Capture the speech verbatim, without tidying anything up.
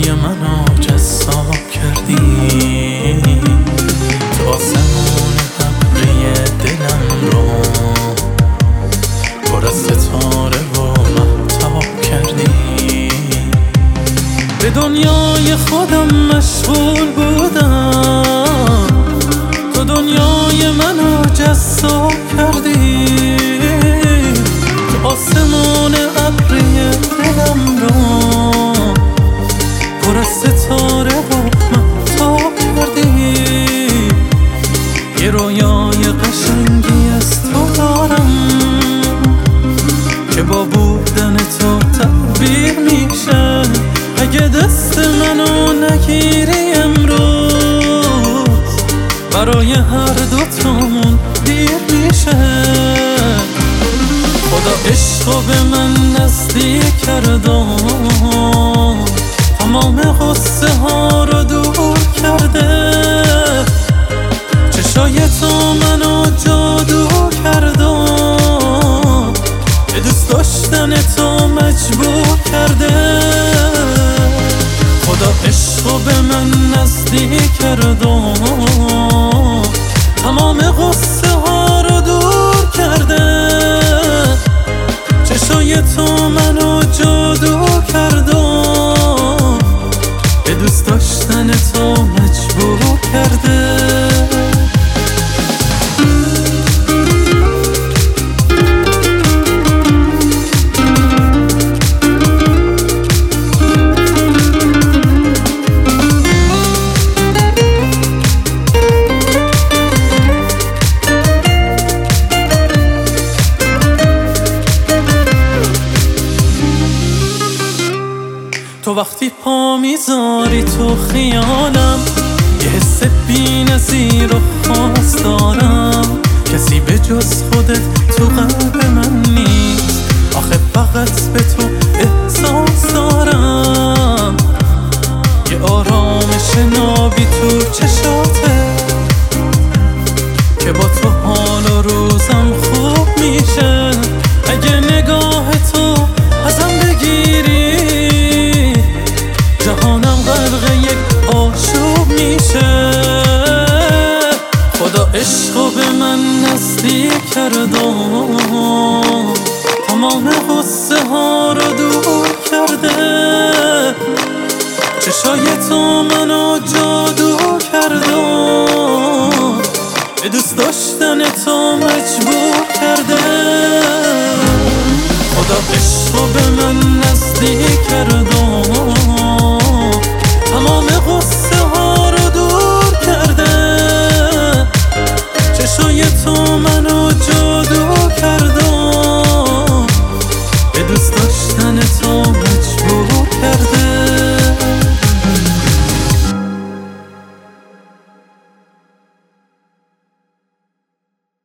دنیای منو جذاب کردی، تو آسمون ابری دلم رو پر از ستاره و مهتاب کردی. به دنیای خودم مشغول بودم، تو دنیای منو جذاب کردی، تو آسمون ابری دلم رو پر از ستاره و مهتاب کردی. یه رویای قشنگی از تو دارم که با بودن تو تعبیر میشه. اگه دست منو نگیری امروز برای هر دوتامون دیر میشه. خدا عشقو به من نزدیک کرده، تمام غصه ها رو دور کرده. چشای تو منو جادو کرده، به دوست داشتن تو مجبور کرده. خدا عشقو به من نزدیک کرده، تمام غصه ها رو دور کرده. چشای تو منو جادو کرده، به دوست داشتن تو مجبور کرده. تو وقتی پا میذاری تو خیالم، یه حس بی نظیر و خاص دارم. کسی به جز خودت تو قلب من نیست، آخه فقط به تو احساس دارم. یه آرامش نابی تو چشاته که با تو حال و روزم خوب میشه. اگه نگاه تو ازم بگیری جهانم غرق یک آشوب میشه. خدا عشقو به من نزدیک کرده، تمام غصه ها رو دور کرده. چشای تو منو جادو کرده، به دوست داشتن تو مجبور کرده. خدا عشقو به من نزدیک کرده،